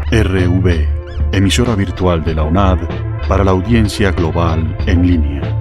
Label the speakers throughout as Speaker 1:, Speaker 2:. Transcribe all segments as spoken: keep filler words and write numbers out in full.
Speaker 1: R V, emisora virtual de la UNAD para la audiencia global en línea.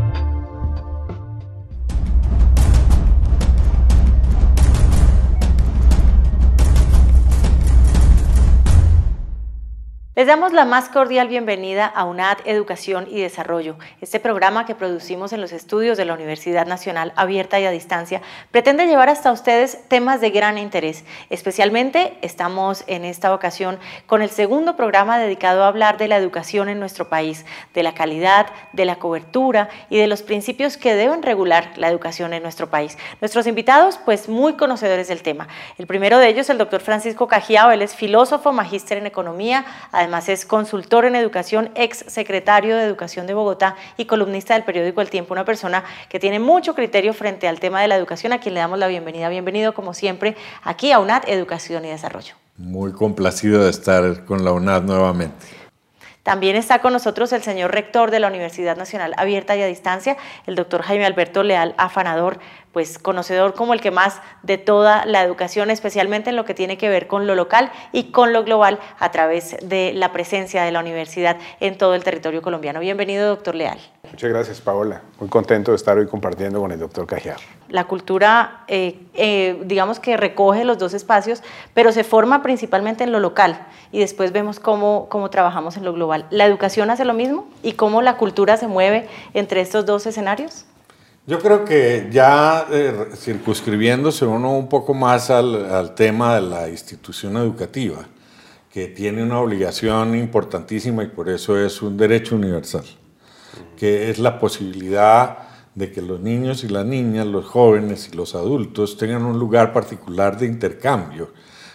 Speaker 2: Les damos la más cordial bienvenida a UNAD Educación y Desarrollo. Este programa que producimos en los estudios de la Universidad Nacional Abierta y a Distancia pretende llevar hasta ustedes temas de gran interés. Especialmente estamos en esta ocasión con el segundo programa dedicado a hablar de la educación en nuestro país, de la calidad, de la cobertura y de los principios que deben regular la educación en nuestro país. Nuestros invitados, pues muy conocedores del tema. El primero de ellos, el doctor Francisco Cajiao. Él es filósofo, magíster en economía, además Además es consultor en educación, ex secretario de Educación de Bogotá y columnista del periódico El Tiempo, una persona que tiene mucho criterio frente al tema de la educación, a quien le damos la bienvenida. Bienvenido, como siempre, aquí a UNAD Educación y Desarrollo.
Speaker 3: Muy complacido de estar con la UNAD nuevamente.
Speaker 2: También está con nosotros el señor rector de la Universidad Nacional Abierta y a Distancia, el doctor Jaime Alberto Leal Afanador, pues conocedor como el que más de toda la educación, especialmente en lo que tiene que ver con lo local y con lo global a través de la presencia de la universidad en todo el territorio colombiano. Bienvenido, doctor Leal.
Speaker 4: Muchas gracias, Paola. Muy contento de estar hoy compartiendo con el doctor Cajiao.
Speaker 2: La cultura, eh, eh, digamos que recoge los dos espacios, pero se forma principalmente en lo local y después vemos cómo, cómo trabajamos en lo global. ¿La educación hace lo mismo? ¿Y cómo la cultura se mueve entre estos dos escenarios?
Speaker 3: Yo creo que ya eh, circunscribiéndose uno un poco más al, al tema de la institución educativa, que tiene una obligación importantísima y por eso es un derecho universal, que es la posibilidad de que los niños y las niñas, los jóvenes y los adultos tengan un lugar particular de intercambio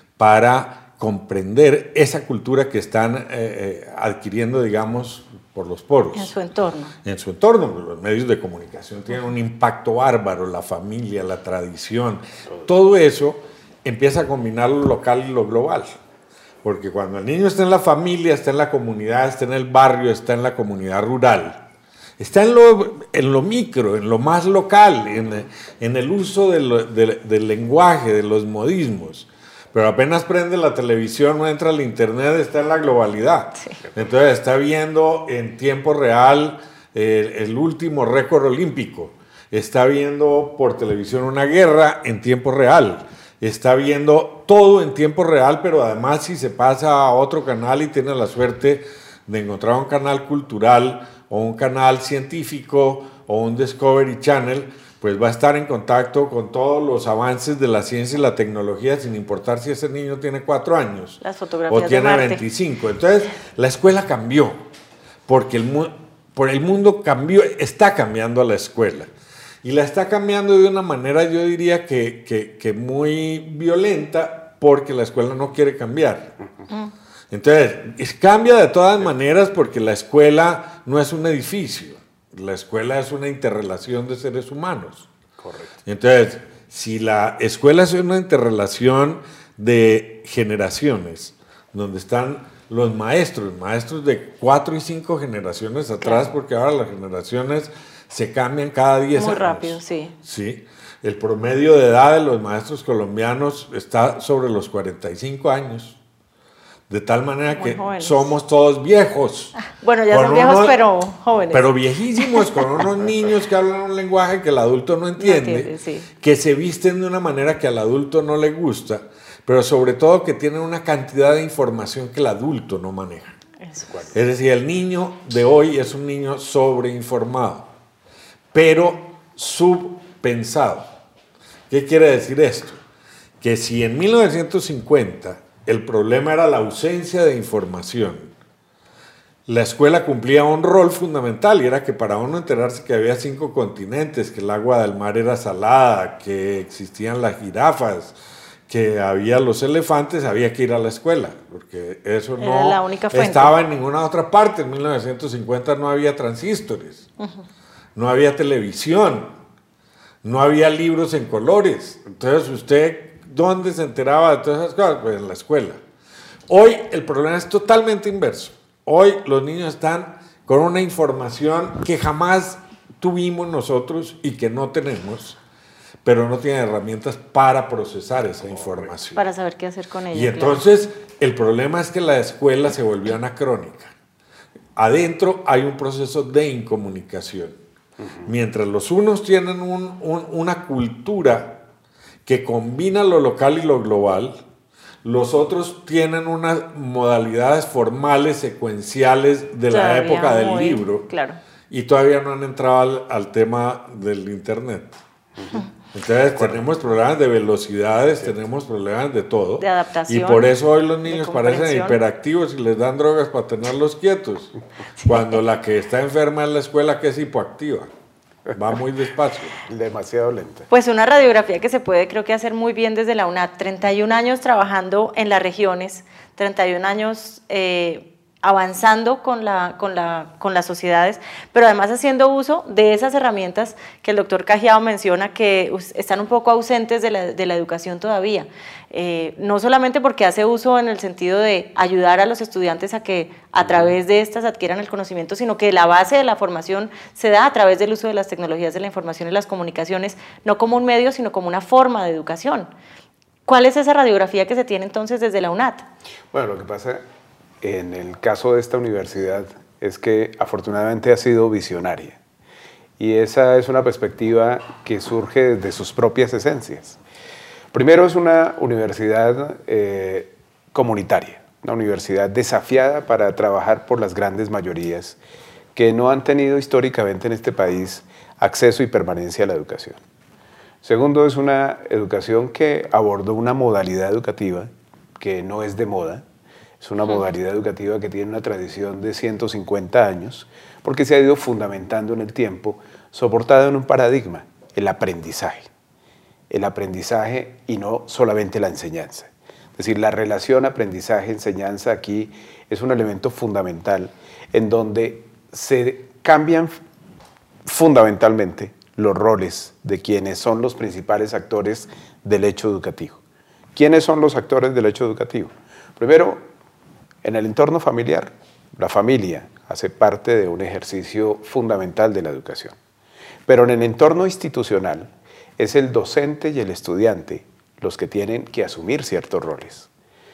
Speaker 3: para comprender esa cultura que están eh, eh, adquiriendo, digamos, por los poros.
Speaker 2: En su entorno.
Speaker 3: En su entorno. Los medios de comunicación tienen un impacto bárbaro, la familia, la tradición. Todo eso empieza a combinar lo local y lo global. Porque cuando el niño está en la familia, está en la comunidad, está en el barrio, está en la comunidad rural, está en lo, en lo micro, en lo más local, en, en el uso de lo, de, del lenguaje, de los modismos. Pero apenas prende la televisión o entra al internet, está en la globalidad. Sí. Entonces está viendo en tiempo real eh, el último récord olímpico. Está viendo por televisión una guerra en tiempo real. Está viendo todo en tiempo real, pero además si se pasa a otro canal y tiene la suerte de encontrar un canal cultural o un canal científico o un Discovery Channel, pues va a estar en contacto con todos los avances de la ciencia y la tecnología, sin importar si ese niño tiene cuatro años
Speaker 2: Las fotografías
Speaker 3: o tiene
Speaker 2: de Marte.
Speaker 3: veinticinco. Entonces, la escuela cambió, porque el, mu por el mundo cambió, está cambiando la escuela. Y la está cambiando de una manera, yo diría, que, que, que muy violenta, porque la escuela no quiere cambiar. Uh-huh. Entonces, cambia de todas maneras porque la escuela no es un edificio. La escuela es una interrelación de seres humanos.
Speaker 4: Correcto.
Speaker 3: Entonces, si la escuela es una interrelación de generaciones, donde están los maestros, maestros de cuatro y cinco generaciones atrás, claro, porque ahora las generaciones se cambian cada diez años.
Speaker 2: Muy rápido, sí.
Speaker 3: Sí. El promedio de edad de los maestros colombianos está sobre los cuarenta y cinco años. De tal manera
Speaker 2: Muy
Speaker 3: que
Speaker 2: jóvenes.
Speaker 3: Somos todos viejos.
Speaker 2: Bueno, ya son viejos,
Speaker 3: unos,
Speaker 2: pero jóvenes.
Speaker 3: Pero viejísimos, con unos niños que hablan un lenguaje que el adulto no entiende,
Speaker 2: no entiende sí.
Speaker 3: que se visten de una manera que al adulto no le gusta, pero sobre todo que tienen una cantidad de información que el adulto no maneja.
Speaker 2: Eso.
Speaker 3: Es decir, el niño de hoy es un niño sobreinformado, pero subpensado. ¿Qué quiere decir esto? Que si en mil novecientos cincuenta el problema era la ausencia de información, la escuela cumplía un rol fundamental y era que para uno enterarse que había cinco continentes, que el agua del mar era salada, que existían las jirafas, que había los elefantes, había que ir a la escuela, porque eso
Speaker 2: era
Speaker 3: no
Speaker 2: la única fuente.
Speaker 3: Estaba en ninguna otra parte. En mil novecientos cincuenta no había transistores, uh-huh. no había televisión, no había libros en colores. Entonces usted, ¿dónde se enteraba de todas esas cosas? Pues en la escuela. Hoy el problema es totalmente inverso. Hoy los niños están con una información que jamás tuvimos nosotros y que no tenemos, pero no tienen herramientas para procesar esa información.
Speaker 2: Para saber qué hacer con ella.
Speaker 3: Y entonces claro. el problema es que la escuela se volvió anacrónica. Adentro hay un proceso de incomunicación. Uh-huh. Mientras los unos tienen un, un, una cultura que combina lo local y lo global, los otros tienen unas modalidades formales, secuenciales de todavía la época del muy, libro,
Speaker 2: claro.
Speaker 3: y todavía no han entrado al, al tema del internet. Uh-huh. Entonces tenemos problemas de velocidades, sí. tenemos problemas de todo.
Speaker 2: De adaptación.
Speaker 3: Y por eso hoy los niños parecen hiperactivos y les dan drogas para tenerlos quietos. Sí. Cuando la que está enferma en la escuela que es hipoactiva. Va muy despacio.
Speaker 4: Demasiado lenta.
Speaker 2: Pues una radiografía que se puede creo que hacer muy bien desde la UNAD. treinta y un años trabajando en las regiones, treinta y un años eh, avanzando con, la, con, la, con las sociedades, pero además haciendo uso de esas herramientas que el doctor Cajiao menciona que están un poco ausentes de la, de la educación todavía. Eh, no solamente porque hace uso en el sentido de ayudar a los estudiantes a que a través de estas adquieran el conocimiento, sino que la base de la formación se da a través del uso de las tecnologías de la información y las comunicaciones, no como un medio, sino como una forma de educación. ¿Cuál es esa radiografía que se tiene entonces desde la UNAD?
Speaker 4: Bueno, lo que pasa en el caso de esta universidad es que afortunadamente ha sido visionaria, y esa es una perspectiva que surge de sus propias esencias. Primero, es una universidad eh, comunitaria, una universidad desafiada para trabajar por las grandes mayorías que no han tenido históricamente en este país acceso y permanencia a la educación. Segundo, es una educación que abordó una modalidad educativa que no es de moda. Es una modalidad educativa que tiene una tradición de ciento cincuenta años, porque se ha ido fundamentando en el tiempo, soportada en un paradigma, el aprendizaje. El aprendizaje y no solamente la enseñanza. Es decir, la relación aprendizaje-enseñanza aquí es un elemento fundamental en donde se cambian fundamentalmente los roles de quienes son los principales actores del hecho educativo. ¿Quiénes son los actores del hecho educativo? Primero, en el entorno familiar, la familia hace parte de un ejercicio fundamental de la educación. Pero en el entorno institucional es el docente y el estudiante los que tienen que asumir ciertos roles.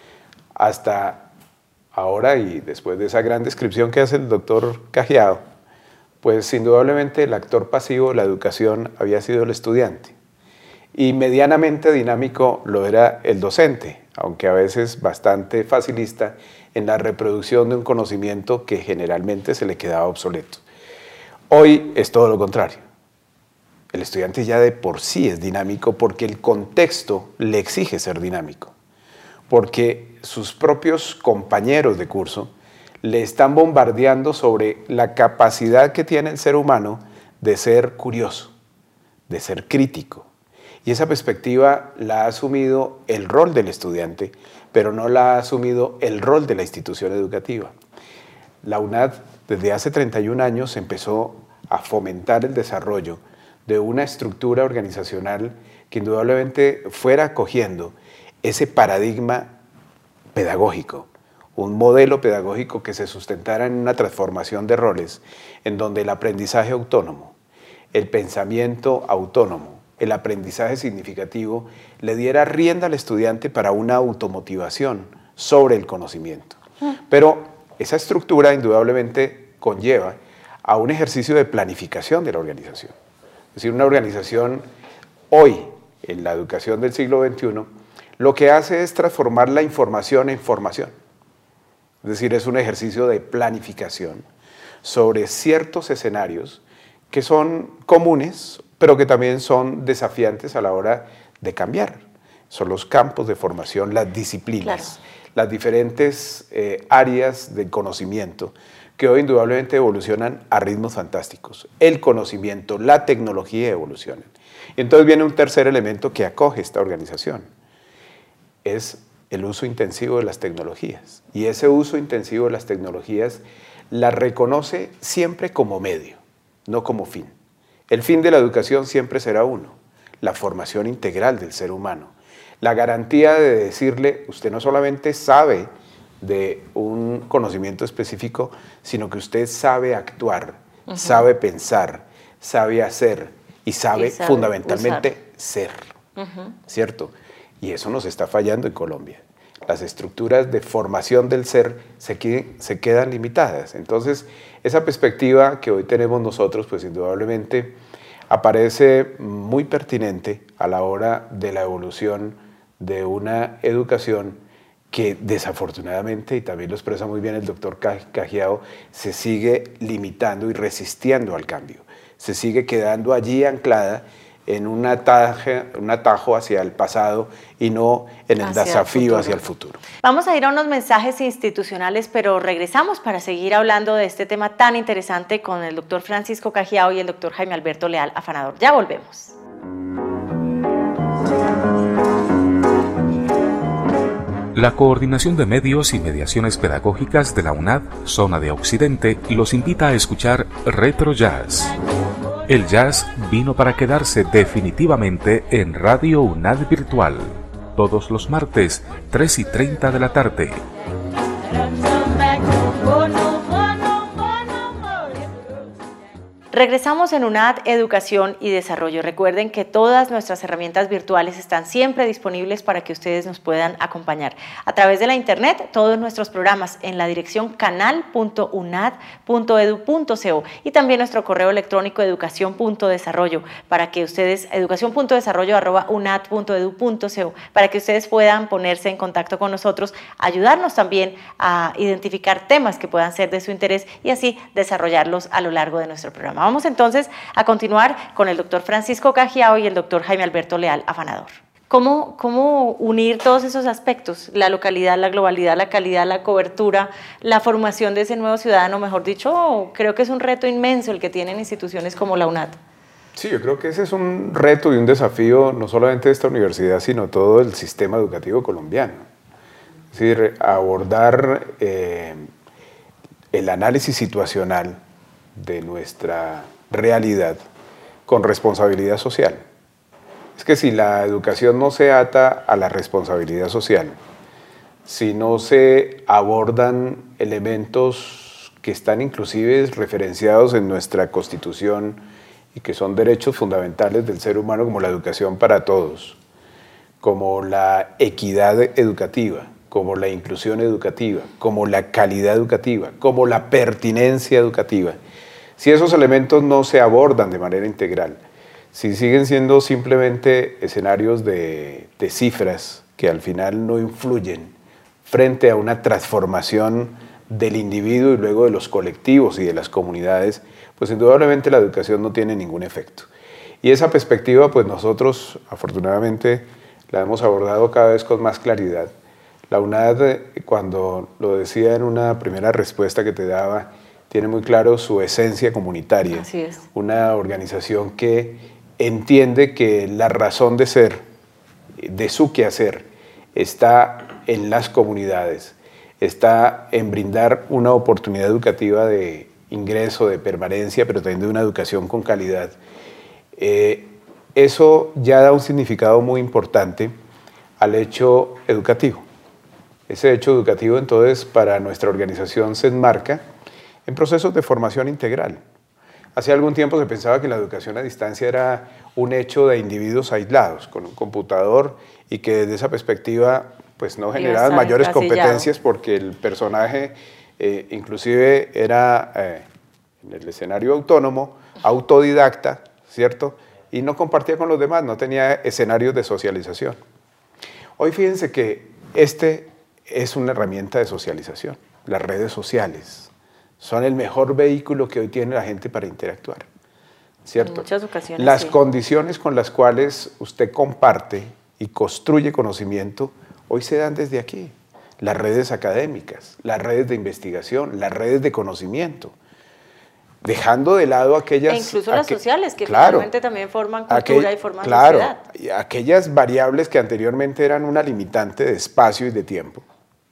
Speaker 4: Hasta ahora, y después de esa gran descripción que hace el doctor Cajiao, pues indudablemente el actor pasivo de la educación había sido el estudiante. Y medianamente dinámico lo era el docente, aunque a veces bastante facilista en la reproducción de un conocimiento que generalmente se le quedaba obsoleto. Hoy es todo lo contrario. El estudiante ya de por sí es dinámico porque el contexto le exige ser dinámico, porque sus propios compañeros de curso le están bombardeando sobre la capacidad que tiene el ser humano de ser curioso, de ser crítico. Y esa perspectiva la ha asumido el rol del estudiante, pero no la ha asumido el rol de la institución educativa. La UNAD desde hace treinta y un años empezó a fomentar el desarrollo de una estructura organizacional que indudablemente fuera acogiendo ese paradigma pedagógico, un modelo pedagógico que se sustentara en una transformación de roles, en donde el aprendizaje autónomo, el pensamiento autónomo, el aprendizaje significativo le diera rienda al estudiante para una automotivación sobre el conocimiento. Pero esa estructura indudablemente conlleva a un ejercicio de planificación de la organización. Es decir, una organización hoy, en la educación del siglo veintiuno, lo que hace es transformar la información en formación. Es decir, es un ejercicio de planificación sobre ciertos escenarios que son comunes, pero que también son desafiantes a la hora de cambiar. Son los campos de formación, las disciplinas, claro, las diferentes eh, áreas del conocimiento que hoy indudablemente evolucionan a ritmos fantásticos. El conocimiento, la tecnología evolucionan. Y entonces viene un tercer elemento que acoge esta organización. Es el uso intensivo de las tecnologías. Y ese uso intensivo de las tecnologías la reconoce siempre como medio, no como fin. El fin de la educación siempre será uno, la formación integral del ser humano. La garantía de decirle, usted no solamente sabe de un conocimiento específico, sino que usted sabe actuar, uh-huh, sabe pensar, sabe hacer y sabe, y sabe fundamentalmente usar. ser, uh-huh. ¿cierto? Y eso nos está fallando en Colombia. Las estructuras de formación del ser se, que, se quedan limitadas. Entonces, esa perspectiva que hoy tenemos nosotros, pues indudablemente aparece muy pertinente a la hora de la evolución de una educación que desafortunadamente, y también lo expresa muy bien el doctor Cajiao, se sigue limitando y resistiendo al cambio. Se sigue quedando allí anclada en un atajo, un atajo hacia el pasado y no en el hacia desafío el hacia el futuro.
Speaker 2: Vamos a ir a unos mensajes institucionales, pero regresamos para seguir hablando de este tema tan interesante con el doctor Francisco Cajiao y el doctor Jaime Alberto Leal Afanador. Ya volvemos.
Speaker 5: La Coordinación de Medios y Mediaciones Pedagógicas de la UNAD, Zona de Occidente, los invita a escuchar Retro Jazz. El jazz vino para quedarse definitivamente en Radio UNAD Virtual, todos los martes, tres y treinta de la tarde.
Speaker 2: Regresamos en UNAD Educación y Desarrollo. Recuerden que todas nuestras herramientas virtuales están siempre disponibles para que ustedes nos puedan acompañar. A través de la internet, todos nuestros programas en la dirección canal punto unad punto edu punto co y también nuestro correo electrónico educación punto desarrollo para que ustedes, educación punto desarrollo arroba unad punto edu punto co, para que ustedes puedan ponerse en contacto con nosotros, ayudarnos también a identificar temas que puedan ser de su interés y así desarrollarlos a lo largo de nuestro programa. Vamos entonces a continuar con el doctor Francisco Cajiao y el doctor Jaime Alberto Leal Afanador. ¿Cómo, ¿Cómo unir todos esos aspectos? La localidad, la globalidad, la calidad, la cobertura, la formación de ese nuevo ciudadano, mejor dicho, creo que es un reto inmenso el que tienen instituciones como la UNAD.
Speaker 4: Sí, yo creo que ese es un reto y un desafío no solamente de esta universidad, sino todo el sistema educativo colombiano. Es decir, abordar eh, el análisis situacional de nuestra realidad con responsabilidad social. Es que si la educación no se ata a la responsabilidad social, si no se abordan elementos que están inclusive referenciados en nuestra Constitución y que son derechos fundamentales del ser humano, como la educación para todos, como la equidad educativa, como la inclusión educativa, como la calidad educativa, como la pertinencia educativa, si esos elementos no se abordan de manera integral, si siguen siendo simplemente escenarios de, de cifras que al final no influyen frente a una transformación del individuo y luego de los colectivos y de las comunidades, pues indudablemente la educación no tiene ningún efecto. Y esa perspectiva, pues nosotros afortunadamente la hemos abordado cada vez con más claridad. La UNAD, cuando lo decía en una primera respuesta que te daba, tiene muy claro su esencia comunitaria.
Speaker 2: Así es.
Speaker 4: Una organización que entiende que la razón de ser, de su quehacer, está en las comunidades, está en brindar una oportunidad educativa de ingreso, de permanencia, pero también de una educación con calidad. Eh, eso ya da un significado muy importante al hecho educativo. Ese hecho educativo, entonces, para nuestra organización se enmarca en procesos de formación integral. Hace algún tiempo se pensaba que la educación a distancia era un hecho de individuos aislados, con un computador, y que desde esa perspectiva pues, no generaban mayores competencias porque el personaje eh, inclusive era eh, en el escenario autónomo, autodidacta, ¿cierto? Y no compartía con los demás, no tenía escenarios de socialización. Hoy fíjense que este es una herramienta de socialización, las redes sociales. Son el mejor vehículo que hoy tiene la gente para interactuar, ¿cierto?
Speaker 2: En muchas ocasiones,
Speaker 4: Las
Speaker 2: sí.
Speaker 4: condiciones con las cuales usted comparte y construye conocimiento hoy se dan desde aquí. Las redes académicas, las redes de investigación, las redes de conocimiento. Dejando de lado aquellas...
Speaker 2: E incluso las
Speaker 4: aqu
Speaker 2: sociales, que
Speaker 4: claro,
Speaker 2: finalmente también forman cultura
Speaker 4: aquel,
Speaker 2: y forman
Speaker 4: claro,
Speaker 2: sociedad.
Speaker 4: Claro, aquellas variables que anteriormente eran una limitante de espacio y de tiempo,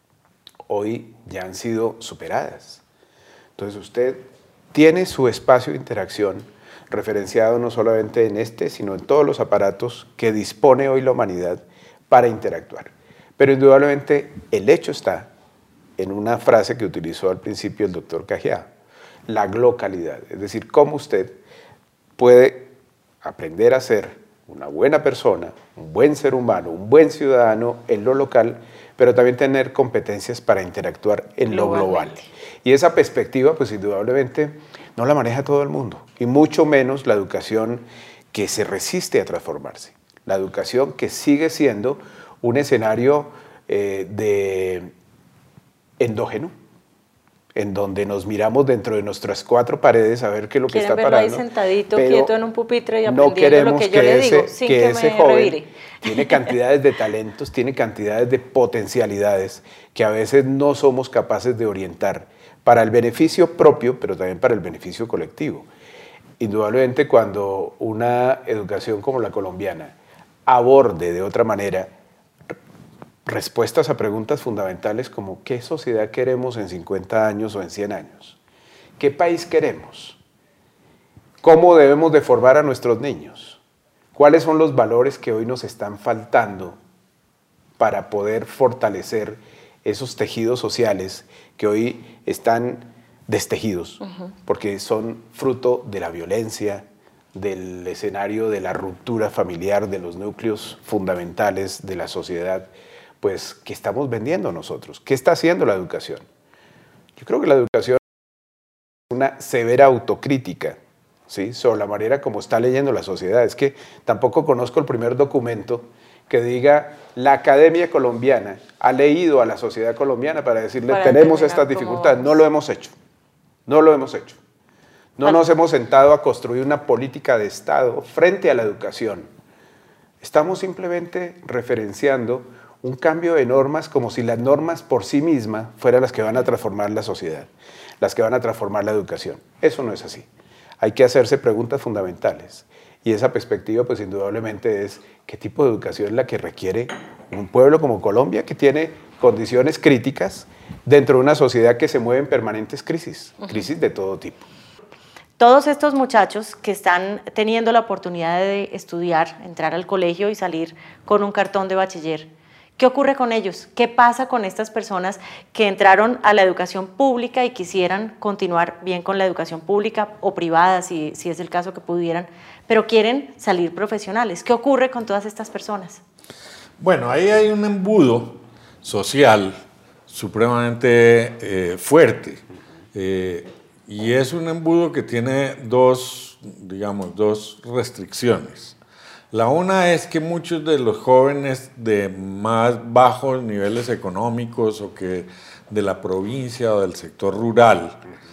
Speaker 4: hoy ya han sido superadas. Entonces usted tiene su espacio de interacción referenciado no solamente en este, sino en todos los aparatos que dispone hoy la humanidad para interactuar. Pero indudablemente el hecho está en una frase que utilizó al principio el doctor Cajiao, la glocalidad, es decir, cómo usted puede aprender a ser una buena persona, un buen ser humano, un buen ciudadano en lo local, pero también tener competencias para interactuar en lo global. Y esa perspectiva, pues indudablemente, no la maneja todo el mundo, y mucho menos la educación que se resiste a transformarse. La educación que sigue siendo un escenario eh, de endógeno, en donde nos miramos dentro de nuestras cuatro paredes a ver qué es lo que está pasando.
Speaker 2: Quieren verlo ahí sentadito, quieto en un pupitre y
Speaker 4: no
Speaker 2: aprendiendo lo que yo
Speaker 4: que
Speaker 2: le
Speaker 4: ese,
Speaker 2: digo, sin
Speaker 4: que,
Speaker 2: que
Speaker 4: ese
Speaker 2: me
Speaker 4: joven
Speaker 2: revire.
Speaker 4: Tiene cantidades de talentos, tiene cantidades de potencialidades que a veces no somos capaces de orientar para el beneficio propio, pero también para el beneficio colectivo. Indudablemente, cuando una educación como la colombiana aborde de otra manera respuestas a preguntas fundamentales como ¿qué sociedad queremos en cincuenta años o en cien años? ¿Qué país queremos? ¿Cómo debemos de formar a nuestros niños? ¿Cuáles son los valores que hoy nos están faltando para poder fortalecer esos tejidos sociales que hoy están destejidos? Uh-huh. Porque son fruto de la violencia, del escenario de la ruptura familiar, de los núcleos fundamentales de la sociedad, pues, ¿qué estamos vendiendo nosotros? ¿Qué está haciendo la educación? Yo creo que la educación es una severa autocrítica, ¿sí?, sobre la manera como está leyendo la sociedad. Es que tampoco conozco el primer documento que diga la Academia Colombiana ha leído a la sociedad colombiana para decirle para tenemos estas dificultades. No lo hemos hecho, no lo hemos hecho. No nos hemos sentado a construir una política de Estado frente a la educación. Estamos simplemente referenciando un cambio de normas como si las normas por sí mismas fueran las que van a transformar la sociedad, las que van a transformar la educación. Eso no es así. Hay que hacerse preguntas fundamentales. Y esa perspectiva, pues indudablemente es qué tipo de educación es la que requiere un pueblo como Colombia, que tiene condiciones críticas dentro de una sociedad que se mueve en permanentes crisis, crisis de todo tipo.
Speaker 2: Todos estos muchachos que están teniendo la oportunidad de estudiar, entrar al colegio y salir con un cartón de bachiller, ¿qué ocurre con ellos? ¿Qué pasa con estas personas que entraron a la educación pública y quisieran continuar bien con la educación pública o privada, si, si es el caso que pudieran, pero quieren salir profesionales? ¿Qué ocurre con todas estas personas?
Speaker 3: Bueno, ahí hay un embudo social supremamente eh, fuerte. Eh, Y es un embudo que tiene dos, digamos, dos restricciones. La una es que muchos de los jóvenes de más bajos niveles económicos o que de la provincia o del sector rural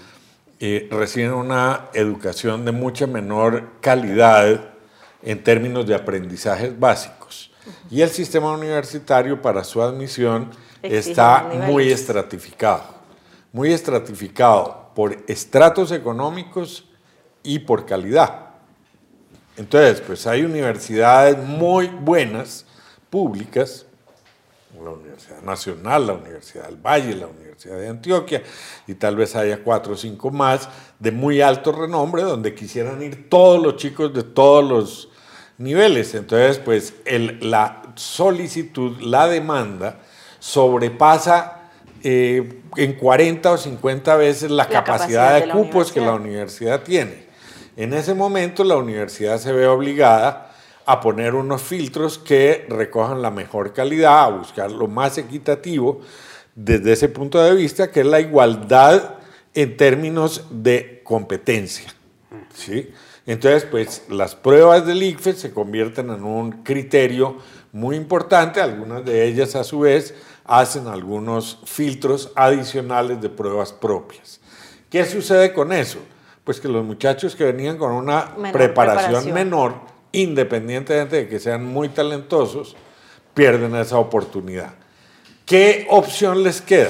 Speaker 3: eh, reciben una educación de mucha menor calidad en términos de aprendizajes básicos. Y el sistema universitario para su admisión Exige está muy estratificado, muy estratificado por estratos económicos y por calidad. Entonces, pues hay universidades muy buenas, públicas, la Universidad Nacional, la Universidad del Valle, la Universidad de Antioquia, y tal vez haya cuatro o cinco más de muy alto renombre, donde quisieran ir todos los chicos de todos los niveles. Entonces, pues el, la solicitud, la demanda, sobrepasa Eh, en cuarenta o cincuenta veces la, la capacidad, capacidad de, de cupos que la universidad tiene. En ese momento la universidad se ve obligada a poner unos filtros que recojan la mejor calidad, a buscar lo más equitativo desde ese punto de vista, que es la igualdad en términos de competencia, ¿sí? Entonces, pues las pruebas del I C F E S se convierten en un criterio muy importante, algunas de ellas a su vez hacen algunos filtros adicionales de pruebas propias. ¿Qué sucede con eso? Pues que los muchachos que venían con una menor preparación, preparación menor, independientemente de que sean muy talentosos, pierden esa oportunidad. ¿Qué opción les queda?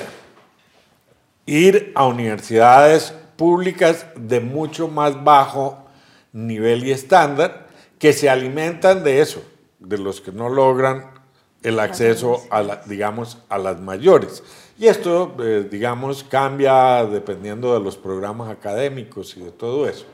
Speaker 3: Ir a universidades públicas de mucho más bajo nivel y estándar, que se alimentan de eso, de los que no logran el acceso a, la, digamos, a las mayores. Y esto, eh, digamos, cambia dependiendo de los programas académicos y de todo eso.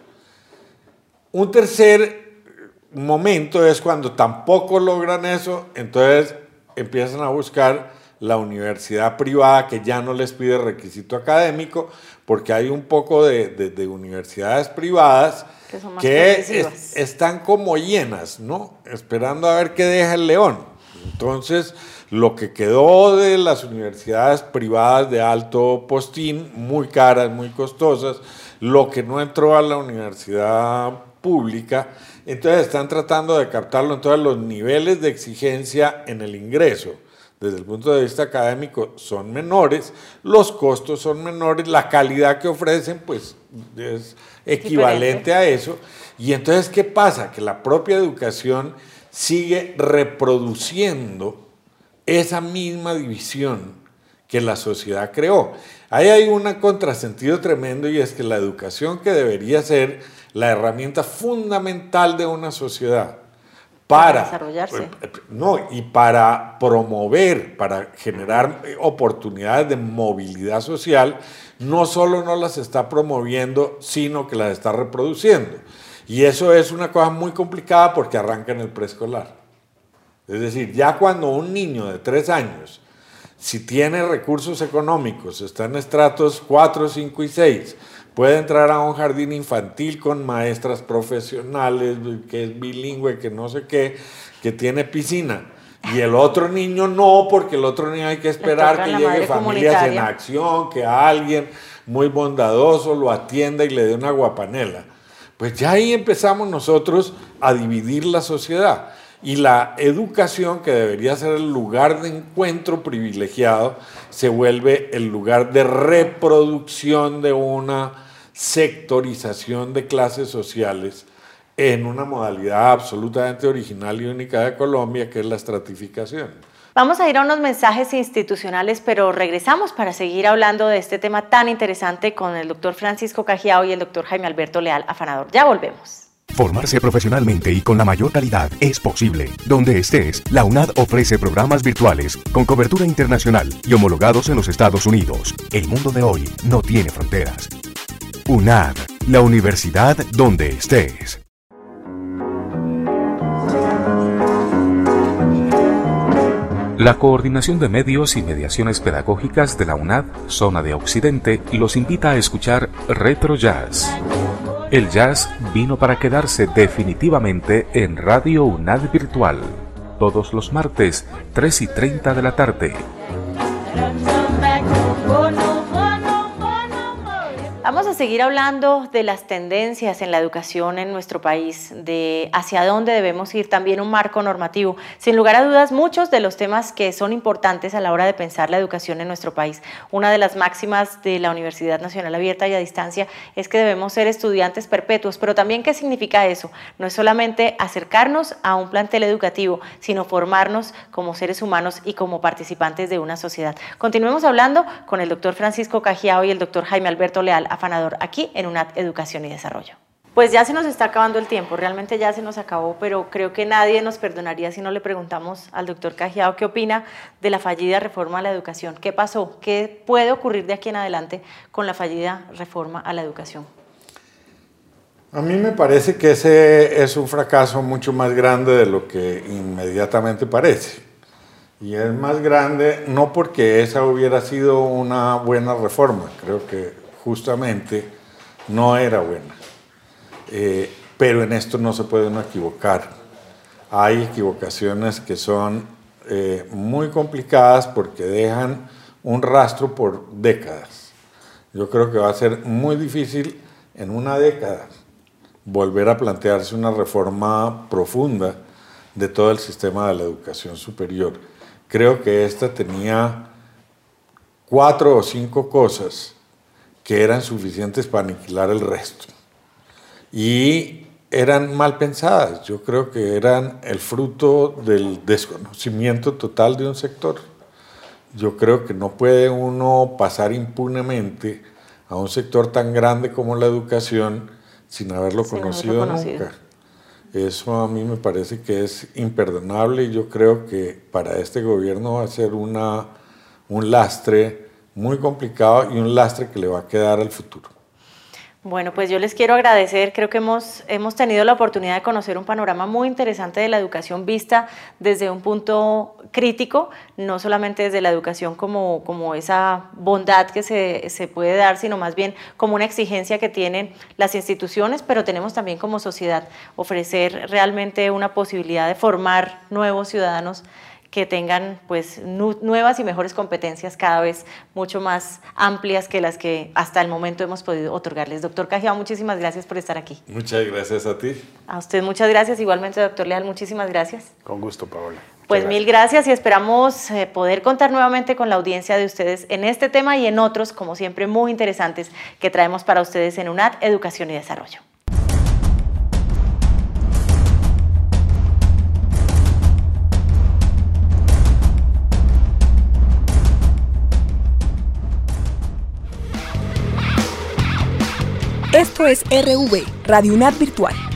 Speaker 3: Un tercer momento es cuando tampoco logran eso, entonces empiezan a buscar la universidad privada que ya no les pide requisito académico, porque hay un poco de, de, de universidades privadas
Speaker 2: que, son más
Speaker 3: que es, están como llenas, ¿no? Esperando a ver qué deja el león. Entonces, lo que quedó de las universidades privadas de alto postín, muy caras, muy costosas, lo que no entró a la universidad pública, entonces están tratando de captarlo. Entonces los niveles de exigencia en el ingreso desde el punto de vista académico son menores, los costos son menores, la calidad que ofrecen pues es equivalente a eso. Y entonces, ¿qué pasa? Que la propia educación sigue reproduciendo esa misma división que la sociedad creó. Ahí hay un contrasentido tremendo, y es que la educación, que debería ser la herramienta fundamental de una sociedad para,
Speaker 2: para desarrollarse,
Speaker 3: no, y para promover, para generar oportunidades de movilidad social, no solo no las está promoviendo, sino que las está reproduciendo. Y eso es una cosa muy complicada porque arranca en el preescolar. Es decir, ya cuando un niño de tres años, si tiene recursos económicos, está en estratos cuatro, cinco y seis, puede entrar a un jardín infantil con maestras profesionales, que es bilingüe, que no sé qué, que tiene piscina. Y el otro niño no, porque el otro niño hay que esperar que llegue Familias en Acción, que alguien muy bondadoso lo atienda y le dé una aguapanela. Pues ya ahí empezamos nosotros a dividir la sociedad. Y la educación, que debería ser el lugar de encuentro privilegiado, se vuelve el lugar de reproducción de una sectorización de clases sociales en una modalidad absolutamente original y única de Colombia, que es la estratificación.
Speaker 2: Vamos a ir a unos mensajes institucionales, pero regresamos para seguir hablando de este tema tan interesante con el doctor Francisco Cajiao y el doctor Jaime Alberto Leal Afanador. Ya volvemos.
Speaker 6: Formarse profesionalmente y con la mayor calidad es posible. Donde estés, la UNAD ofrece programas virtuales con cobertura internacional y homologados en los Estados Unidos. El mundo de hoy no tiene fronteras. UNAD, la universidad donde estés.
Speaker 5: La Coordinación de Medios y Mediaciones Pedagógicas de la UNAD, Zona de Occidente, los invita a escuchar Retro Jazz. El jazz vino para quedarse definitivamente en Radio UNAD Virtual, todos los martes, tres y treinta de la tarde.
Speaker 2: Vamos a seguir hablando de las tendencias en la educación en nuestro país, de hacia dónde debemos ir, también un marco normativo. Sin lugar a dudas, muchos de los temas que son importantes a la hora de pensar la educación en nuestro país. Una de las máximas de la Universidad Nacional Abierta y a Distancia es que debemos ser estudiantes perpetuos, pero también, ¿qué significa eso? No es solamente acercarnos a un plantel educativo, sino formarnos como seres humanos y como participantes de una sociedad. Continuemos hablando con el doctor Francisco Cajiao y el doctor Jaime Alberto Leal Afanador, aquí en UNAD Educación y Desarrollo. Pues ya se nos está acabando el tiempo, realmente ya se nos acabó, pero creo que nadie nos perdonaría si no le preguntamos al doctor Cajiao qué opina de la fallida reforma a la educación. ¿Qué pasó? ¿Qué puede ocurrir de aquí en adelante con la fallida reforma a la educación?
Speaker 3: A mí me parece que ese es un fracaso mucho más grande de lo que inmediatamente parece. Y es más grande no porque esa hubiera sido una buena reforma, creo que justamente no era buena, eh, pero en esto no se puede uno equivocar. Hay equivocaciones que son eh, muy complicadas porque dejan un rastro por décadas. Yo creo que va a ser muy difícil en una década volver a plantearse una reforma profunda de todo el sistema de la educación superior. Creo que esta tenía cuatro o cinco cosas que eran suficientes para aniquilar el resto. Y eran mal pensadas. Yo creo que eran el fruto del desconocimiento total de un sector. Yo creo que no puede uno pasar impunemente a un sector tan grande como la educación sin haberlo sin conocido, haberlo conocido nunca. Eso a mí me parece que es imperdonable, y yo creo que para este gobierno va a ser una, un lastre muy complicado y un lastre que le va a quedar al futuro.
Speaker 2: Bueno, pues yo les quiero agradecer, creo que hemos, hemos tenido la oportunidad de conocer un panorama muy interesante de la educación vista desde un punto crítico, no solamente desde la educación como, como esa bondad que se, se puede dar, sino más bien como una exigencia que tienen las instituciones, pero tenemos también como sociedad ofrecer realmente una posibilidad de formar nuevos ciudadanos que tengan pues nu nuevas y mejores competencias cada vez mucho más amplias que las que hasta el momento hemos podido otorgarles. Doctor Cajiao, muchísimas gracias por estar aquí.
Speaker 3: Muchas gracias a ti.
Speaker 2: A usted muchas gracias, igualmente doctor Leal, muchísimas gracias.
Speaker 4: Con gusto, Paola.
Speaker 2: Pues mil gracias y esperamos eh, poder contar nuevamente con la audiencia de ustedes en este tema y en otros, como siempre, muy interesantes que traemos para ustedes en UNAD, Educación y Desarrollo.
Speaker 7: Esto es R V, Radio UNAD Virtual.